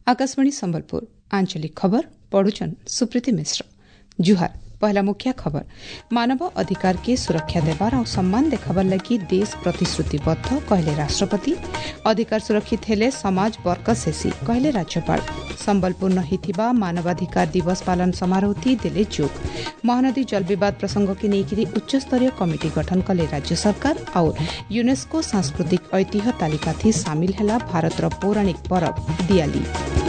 आकाशवाणी संबलपुर आंचलिक खबर पढ़ुचन सुप्रीति मिश्र। जुहार। पहला मुख्य खबर मानव अधिकार के सुरक्षा देवार और सम्मान देखाबार लगी देश प्रतिश्रुतिबद्ध कहले राष्ट्रपति। अधिकार सुरक्षित हेले समाज वर्कस हेसी कहले राज्यपाल। संबलपुर नहिथिबा मानवाधिकार दिवस पालन समारोह देले जोग। महानदी जल विवाद प्रसंग के नेकिरी उच्च स्तरीय कमिटी गठन कले राज्य सरकार और यूनेस्को सांस्कृतिक ऐतिह्य तालिका थी सामिल हेला भारतर पौराणिक पर्व दिवाली।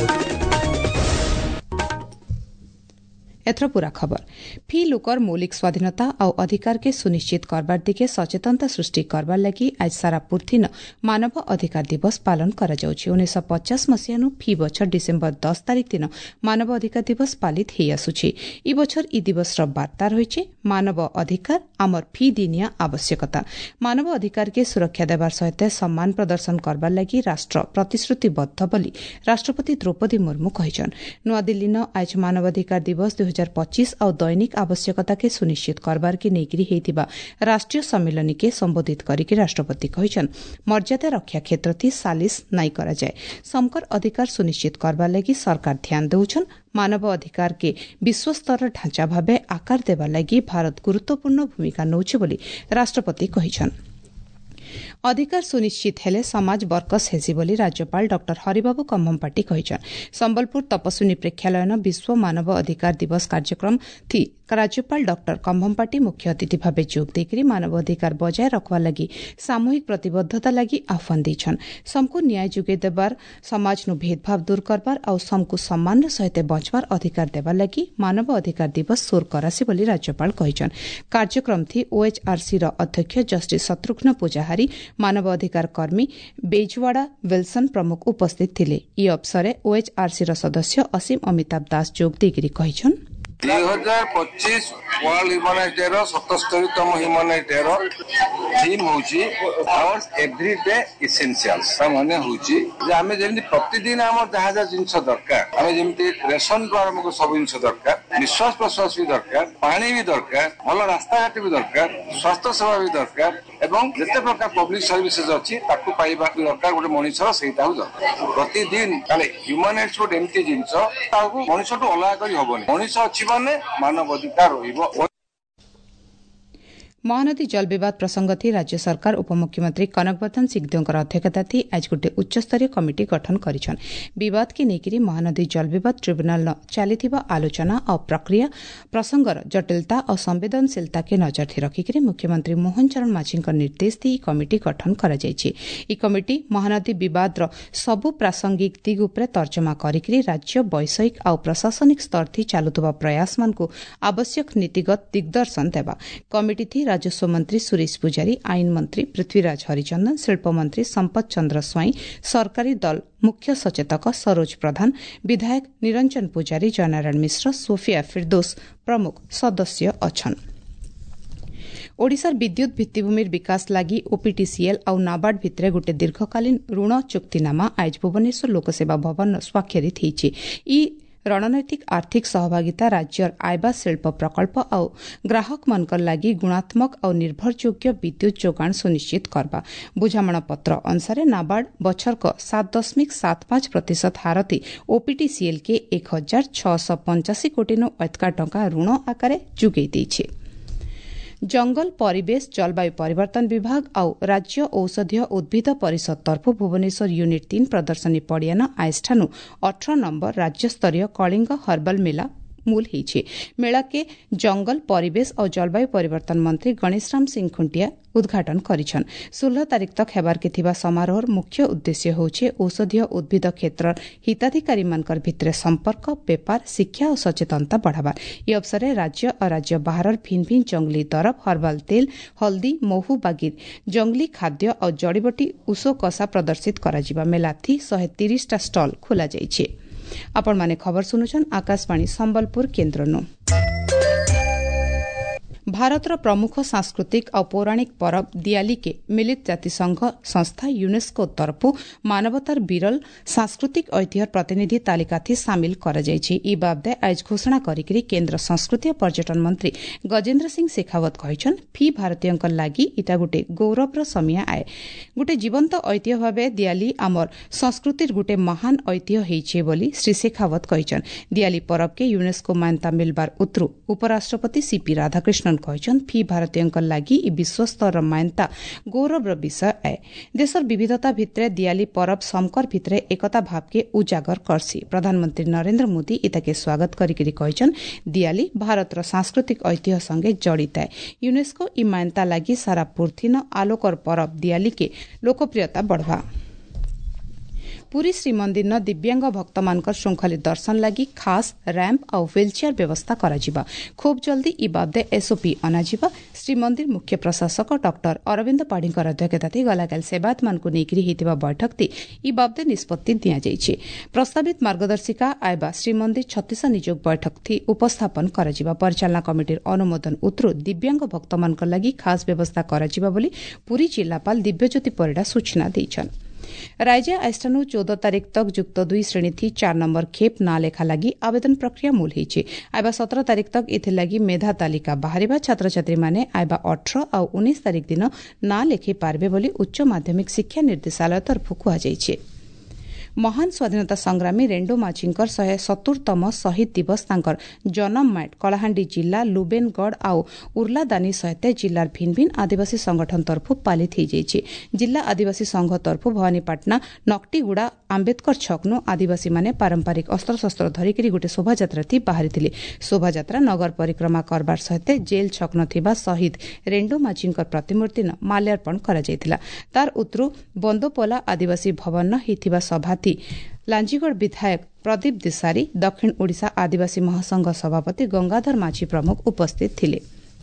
एथर पूरा खबर फी लुकर मौलिक स्वाधीनता और अधिकार के सुनिश्चित करबार दिखे सचेतनता सृष्टि करबार लगी आज सारा पृथ्वी मानव अधिकार दिवस पालन करा जाउछि। 1950 मसीहानु फी बछर डिसेम्बर 10 तारिख दिन मानव अधिकार दिवस पालित हेइ आसुछि। ई बछर ई दिवस र वार्ता रहिछि मानव अधिकार आमर फी दिनिया आवश्यकता। मानव अधिकार के सुरक्षा देबार सहित सम्मान प्रदर्शन करबार लगी राष्ट्र प्रतिश्रुतिबद्ध बोली राष्ट्रपति द्रौपदी मुर्मू कहिछन्। नुआदिल्ली न आज मानवाधिकार दिवस 2025 और दैनिक आवश्यकता के सुनिश्चित करबार के नेगिरी हेतिबा राष्ट्रीय सम्मेलन के संबोधित करिके राष्ट्रपति कहिछन् मर्यादा रक्षा क्षेत्र थी सालिस नाई करा जाए। समकर अधिकार सुनिश्चित करबार लगी सरकार ध्यान देउछन्। मानव अधिकार के विश्वस्तर ढांचा भावे आकार देबार लगी भारत गुरुत्वपूर्ण भूमिका नौछि बोली राष्ट्रपति कहिछन्। अधिकार सुनिश्चित हेले समाज वर्कस हेसी बोली राज्यपाल डॉ हरिबाबू कम्भमपाटी कहिछन्। संबलपुर तपस्विनी प्रेक्षालय विश्व मानव अधिकार दिवस कार्यक्रम थी राज्यपाल डॉ कम्भमपाटी मुख्य अतिथि भाव जोग देकरी मानव अधिकार बजाय रखवा लगी सामूहिक प्रतिबद्धता लगी आह्वान दैछन्। समको न्याय जुगे देबार समाज नु भेदभाव दूर करबार और समको सम्मान र सहित बचबार अधिकार देबार लगी मानव अधिकार दिवस सोर करासी बोली राज्यपाल कहिछन्। कार्यक्रम थी ओएचआरसी र अध्यक्ष जस्टिस शत्रुघ्न पूजाहारी मानव अधिकार कर्मी बेजवाड़ा विल्सन प्रमुख उपस्थित थिले। ई अवसरे ओएचआरसी र सदस्य असीम अमिताभ दास जोग देकरी कहिछन् 2025 वर्ल्ड ह्यूमन डे रो 77तम ह्यूमन डे रो थीम होची आवर एवरीडे एसेंशियल्स माने होची जे हमें जेमि प्रतिदिन हमर जहाजा जिंस दरकार हमें जेमि रेशन द्वारा हमको सब जिंस दरकार निश्वास प्रश्वास भी दरकार पानी भी दरकार भल रास्ता घाट भी दरकार स्वास्थ्य सेवा भी दरकार एवं जते प्रकार पब्लिक सर्विसेज अछि ताकू पाइबा दरकार गोटे मनुष्यर सेटा हो दरकार प्रतिदिन ताले ह्यूमन राइट्स को एमती जिंस ताकू मनुष्य तो अलग करी होबनी मनुष्य अछि माने मानव अधिकार होइबो। महानदी जल विवाद प्रसंग थी राज्य सरकार उपमुख्यमंत्री कनकवर्धन सिंहदेवकर अध्यक्षता थी आज गोटे उच्चस्तरीय कमिटी गठन करिछन्। विवाद के नेकिरी महानदी जल विवाद ट्रिब्यूनल चलिथिबा आलोचना और प्रक्रिया प्रसंगर जटिलता और संवेदनशीलता के नजर थी रखिकरी मुख्यमंत्री मोहन चरण माझीଙ୍କ निर्देश दी कमिटी गठन करा जायछि। ई कमिटी महानदी विवाद रो सबु प्रासंगिक दिग उपरे तर्जमा करिकरी राज्य वैषयिक और प्रशासनिक स्तर थी चालुथबा प्रयास मानकु आवश्यक नीतिगत दिग्दर्शन देबा। कमिटी थी राजस्व मंत्री सुरेश पुजारी आईन मंत्री पृथ्वीराज हरिचंदन शिल्प मंत्री संपत चंद्र स्वाई सरकारी दल मुख्य सचेतक सरोज प्रधान विधायक निरंजन पुजारी जयनारायण मिश्र सोफिया फिरदोस प्रमुख सदस्य अछन्। ओडिशार विद्युत भित्तिभूमि विकास लागि ओपीटीसीएल और नाबार्ड भितरे गोटे दीर्घकालीन ऋण चुक्तिनामा आज भुवनेश्वर लोकसेवा भवन स्वाक्षरित होइछि। ई रणनैतिक आर्थिक सहभागिता राज्यर आयबा शिल्प प्रकल्प और ग्राहक मानकर लागि गुणात्मक और निर्भरयोग्य विद्युत जोगाण सुनिश्चित करबा। बुझामणा पत्र अनुसार नाबार्ड बछरक 7.75% हारती ओपीटीसीएल के 1685 कोटी नु अधिक टंका ऋण आकारे जुगै दैछि। जंगल परिवेश जलवायु परिवर्तन विभाग और राज्य औषधीय उद्भिद परिषद तरफ भुवनेश्वर यूनिट 3 प्रदर्शनी पड़ियान आइजठानु 18 नंबर राज्यस्तरीय कलिंग हर्बल मेला मूल होइछि। मेला के जंगल परिवेश और जलवायु परिवर्तन मंत्री गणेशराम सिंह खुंटिया उद्घाटन करिछन्। 16 तारिख तक हेबार के थिबा समारोह मुख्य उद्देश्य होछि औषधीय उद्भिद क्षेत्र हिताधिकारी मानकर भितरे संपर्क व्यापार शिक्षा और सचेतनता बढ़ावा। ई अवसर राज्य और राज्य बाहर भिन्न भिन्न जंगली दरब हर्बल तेल हल्दी महू बागिर जंगली खाद्य और जड़ीबटी उषो कषा प्रदर्शित कराजिबा। मेला थी 130 टा स्टॉल खोला जाइछि। आपण माने खबर सुनुछन आकाशवाणी संबलपुर केन्द्रनु। भारतर प्रमुख सांस्कृतिक और पौराणिक पर्व दिवाली के मिलित जातिसंघ संस्था यूनेस्को तरफु मानवतार विरल सांस्कृतिक ऐतिह्य प्रतिनिधि तालिका थी सामिल कराଯାଇଛି। ई बाबदे आज घोषणा करिकरी केन्द्र संस्कृति और पर्यटन मंत्री गजेन्द्र सिंह शेखावत कहिछन फी भारतीयंक लागि इटा गुटे गौरवर समय आए। गुटे जीवंत ऐतिह्य भावे दिवाली आमर संस्कृतिर गुटे महान ऐतिह्य हेइछे बोली श्री शेखावत कहिछन। दिवाली पर्व के यूनेस्को मान्यता मिलबार उत्रु उपराष्ट्रपति सीपी राधाकृष्णन कहिछन फी भारतीयंक लागि ई विश्वस्तर मान्यता गौरवर विषय आए। देशर विविधता भित्रे दिवाली पर्व समकर भित्रे एकता भाव के उजागर करसी। प्रधानमंत्री नरेन्द्र मोदी इताके स्वागत करिकरी कहिछन दिवाली भारतर सांस्कृतिक ऐतिह्य संगे जड़ित है। यूनेस्को ई मान्यता लागि सारा पृथ्वी आलोकर पर्व दिवाली के लोकप्रियता बढ़वा। पुरी श्रीमंदिर न दिव्यांग भक्त मानकर श्रृंखलित दर्शन लगी खास रैंप और व्हीलचेयर व्यवस्था कराजिबा। खूब जल्दी ई बाबदे एसओपी अनाजिबा। श्रीमंदिर मुख्य प्रशासक डॉक्टर अरविंद पाढ़ीकर अध्यक्षता गलाकाल सेवायत मानकु नेकिरी हेतिबा बैठक ती ई बाबदे निष्पत्ति दिया जाइछे। प्रस्तावित मार्गदर्शिका आइबा श्रीमंदिर 36 निजोग बैठक थी उपस्थापन कराजिबा। परिचालना कमिटीर अनुमोदन उत्रु दिव्यांग भक्त मानकर लगी खास व्यवस्था कराजिबा बोली पुरी जिल्लापाल दिव्यज्योति परिडा सूचना दैछन्। राज्य आइस्टानु 14 तारिख तक युक्त 2 श्रेणी थी 4 नंबर खेप ना लेखा लगी आवेदन प्रक्रिया मूल होइछे। आइबा 17 तारिख तक इथे लगी मेधा तालिका बाहरिबा। छात्र छात्री माने आइबा 18 और 19 तारिख दिन ना लेखि पारबे बोली उच्च माध्यमिक शिक्षा निर्देशालय तरफ कुहा जाइछे। महान स्वाधीनता संग्रामी रेंडो माझींकर 170तम शहीद दिवस तांकर जन्म माट कलाहांडी जिला लुबेनगढ़ आउ उर्लादानी सहित जिलार भिन्न भिन्न आदिवासी संगठन तरफ पालित होइछे। जिला आदिवासी संघ तरफ भवानीपाटना नकटीगुड़ा आंबेडकर छकनु आदिवासी माने पारंपरिक अस्त्रशस्त्र धरिकरी गोटे शोभायात्रा थी बाहरी। शोभायात्रा नगर परिक्रमा करबार सहित जेल छकन थिबा शहीद रेंडो माझींकर प्रतिमूर्ति न माल्यार्पण करा जायतिला। तार उत्रु बंदोपोला आदिवासी भवन न हिथिबा सभा लांजीगढ़ विधायक प्रदीप दिसारी दक्षिण ओडिशा आदिवासी महासंघ सभापति गंगाधर माझी प्रमुख उपस्थित थिले।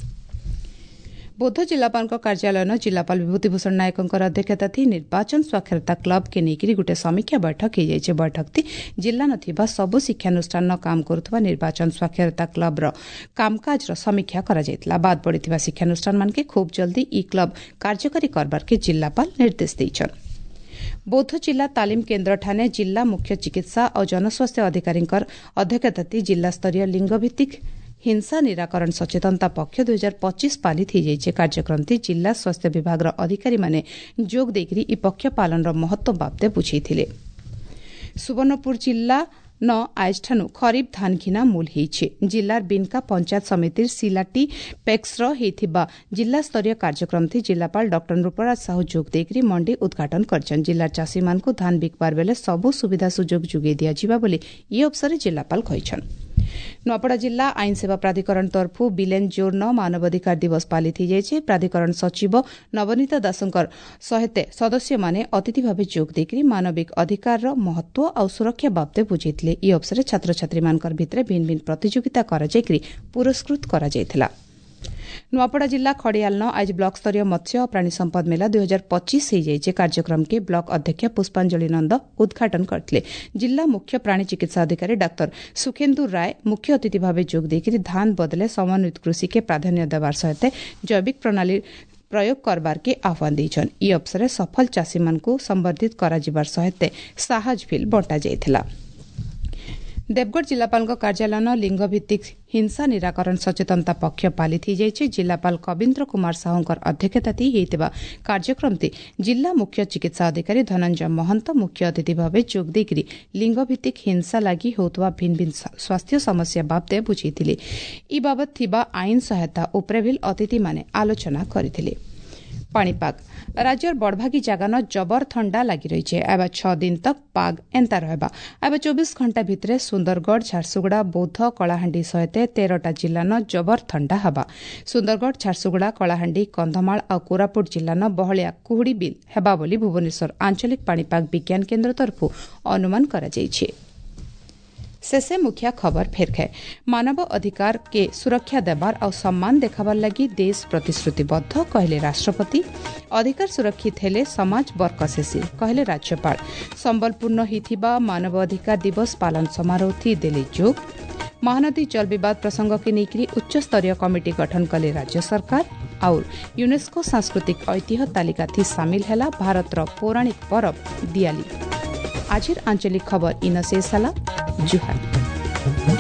बौद्ध जिलापाल कार्यालय न जिलापाल विभूतिभूषण नायक अध्यक्षता थी निर्वाचन साक्षरता क्लब के नेकिरी गोटे समीक्षा बैठक हो जाइए। बैठक थी जिला नथिबा सबु शिक्षानुष्ठान न काम करुवा निर्वाचन साक्षरता क्लब रो कामकाज रो समीक्षा करा जायतिला। बाद पड़िथिबा शिक्षानुष्ठान मान के खूब जल्दी ई क्लब कार्यकारी करबार के जिलापाल निर्देश दैछन। बौद्ध जिला तालीम केन्द्र ठाने जिला मुख्य चिकित्सा और जनस्वास्थ्य अधिकारी अध्यक्षता जिला स्तरीय लिंगभित्तिक हिंसा निराकरण सचेतनता पक्ष 2025 पालित हो कार्यक्रम जिला स्वास्थ्य विभाग अधिकारी माने जोग देकरी ई पक्ष पालन महत्व बाबदे बुझाइथिले। सुवर्णपुर जिला न आजठानु खरीफ धान घिना मूल होइछे। जिलार बिनका पंचायत समितिर सिलाटी पेक्सर हेथिबा जिला स्तरीय कार्यक्रम थी जिलापाल डॉक्टर नृपराज साहू जोग देकरी मंडी उद्घाटन करछन। जिलार चाषी मानकु धान बिकबार बेले सबु सुविधा सुजोग जुगे दिया जिबा बोली ई अवसर जिलापाल कहिछन। नुआपड़ा जिला आईन सेवा प्राधिकरण तरफु बिलेन जोर न मानवाधिकार दिवस पालित हो। प्राधिकरण सचिव नवनीत दासंकर सहित सदस्य माने अतिथि भावे जोग देकरी मानविक अधिकार महत्व और सुरक्षा बाबदे बुझाइथिले। ई अवसर छात्र छात्री मानकर भितरे भिन्न भिन्न प्रतियोगिता करा जायकरी पुरस्कृत करा जायथिला। नुआपड़ा जिला खड़ियाल न आज ब्लॉक स्तरीय मत्स्य और प्राणी संपद मेला 2025 हो जाइए। कार्यक्रम के ब्लॉक अध्यक्ष पुष्पांजलि नंद उद्घाटन करथिले। जिला मुख्य प्राणी चिकित्सा अधिकारी डाक्टर सुखेन्दु राय मुख्य अतिथि भावे जोग देकरी धान बदले समन्वित कृषि के प्राधान्य देवार सहित जैविक प्रणाली प्रयोग करबार के आह्वान दैछन। ई अवसर सफल चाषी मानकु संवर्धित करा जिबार सहित साहज फिल बंटा जायथिला। देवगढ़ जिलापाल कार्यालय न लिंगभित्तिक हिंसा निराकरण सचेतनता पक्ष पालित हो जाइए। जिलापाल कविन्द्र कुमार साहूंकर अध्यक्षता होइतिबा कार्यक्रम जिला मुख्य चिकित्सा अधिकारी धनंजय महंत मुख्य अतिथि भावे जोग देकरी लिंगभित्तिक हिंसा लागि होतवा भिन्न भिन्न स्वास्थ्य समस्या बाबदे बुझाइथिले। ई बाबत थिबा आईन सहायता उपरे भी अतिथि माने आलोचना करथिले। पाणीपाग राज्यर बड़भागी जगह न जबर ठंडा लगी रही है। अब 6 दिन तक पाग एंता रहबा। अब 24 घंटा भितरे सुंदरगढ़ झारसुगुड़ा बौद्ध कलाहांडी सहित 13टा जिला न जबर ठंडा हवा। सुंदरगढ़ झारसुगुड़ा कलाहांडी कंधमाल और कोरापुट जिला न बहलिया कुहुड़ी बिल हेबा बोली भुवनेश्वर आंचलिक पाणीपाग विज्ञान केन्द्र तरफ अनुमान करा जाइछे। शेषे मुखिया खबर फेरखे मानव अधिकार के सुरक्षा देवार और सम्मान देखाबार लगी देश प्रतिश्रुतिबद्ध कहले राष्ट्रपति। अधिकार सुरक्षित हेले समाज बरकसेसी कहले राज्यपाल। संबलपूर्ण हिथिबा मानव अधिकार दिवस पालन समारोह थी देले जोग। महानदी जल विवाद प्रसंग के नेकरी उच्च स्तरीय कमिटी गठन कले राज्य सरकार और यूनेस्को सांस्कृतिक ऐतिह्य तालिका थी सामिल हैला भारतर पौराणिक पर्व दिवाली। आजिर आंचलिक खबर इन शेष हला जुहार।